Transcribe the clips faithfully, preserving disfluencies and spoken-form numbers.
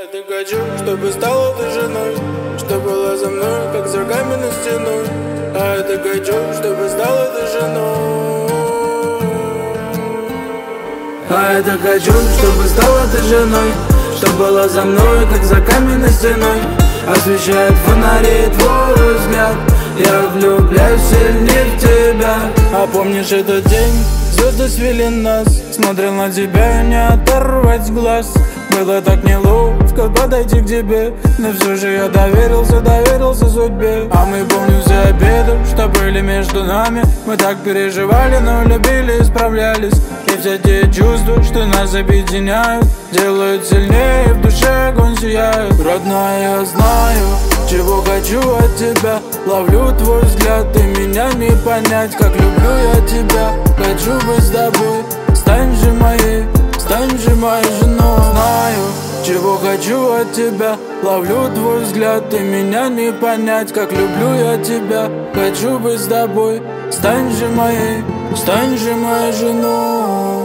это хочу, чтобы стала ты женой, что была за мной, как за каменной стеной. А это хочу, чтобы стала ты женой. А это хочу, чтобы стала ты женой, что была за мной, как за каменной стеной. Освещает фонари твой взгляд, я влюбляюсь сильнее в тебя. А помнишь этот день? Звезды свели нас, смотрел на тебя и не оторвать глаз. Было так неловко подойти к тебе, но все же я доверился, доверился судьбе. А мы, помню, за обедом, что были между нами, мы так переживали, но любили и справлялись. И все те чувства, что нас объединяют, делают сильнее, в душе огонь сияет. Родная, я знаю, чего хочу от тебя. Ловлю твой взгляд, и меня не понять, как люблю я тебя. Хочу быть с тобой, стань же моей, стань же моей женой. Знаю, чего хочу от тебя. Ловлю твой взгляд, и меня не понять, как люблю я тебя. Хочу быть с тобой, стань же моей, стань же моей женой.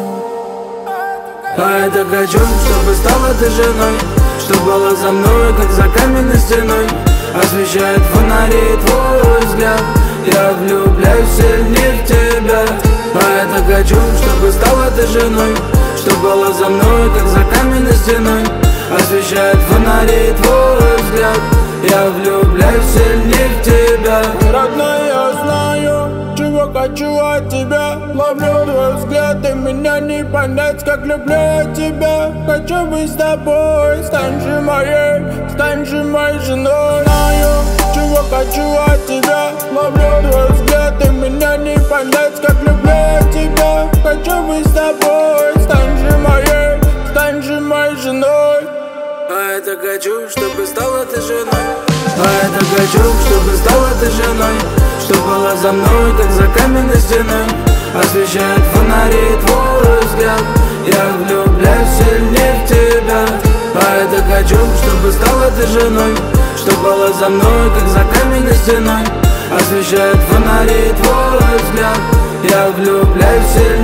А это хочу, чтобы стала ты женой, что была за мной, как за каменной стеной. Освещает фонари твой взгляд, я влюбляюсь сильнее в тебя. А это хочу, чтобы стала ты женой, что была за мной, как за каменной стеной. Освещает фонари твой взгляд, я влюбляюсь сильнее в тебя. Родная, я знаю, чего хочу от тебя. Ловлю твой взгляд, и меня не понять, как люблю я тебя. Хочу быть с тобой, стань же моей, стань же моей женой. Знаю, чего хочу от тебя. Ловлю твой взгляд, и меня не понять, как люблю я тебя. Хочу быть с тобой, стань же моей, стань же моей женой. А это хочу, чтобы стала ты женой. А это хочу, чтобы стала ты женой, что была за мной, как за каменной стеной. Освещает фонари твой взгляд, я влюбляюсь сильнее в тебя. А это хочу, чтобы стала ты женой, что была за мной, как за каменной стеной. Освещает фонари твой взгляд, я влюбляюсь сильнее.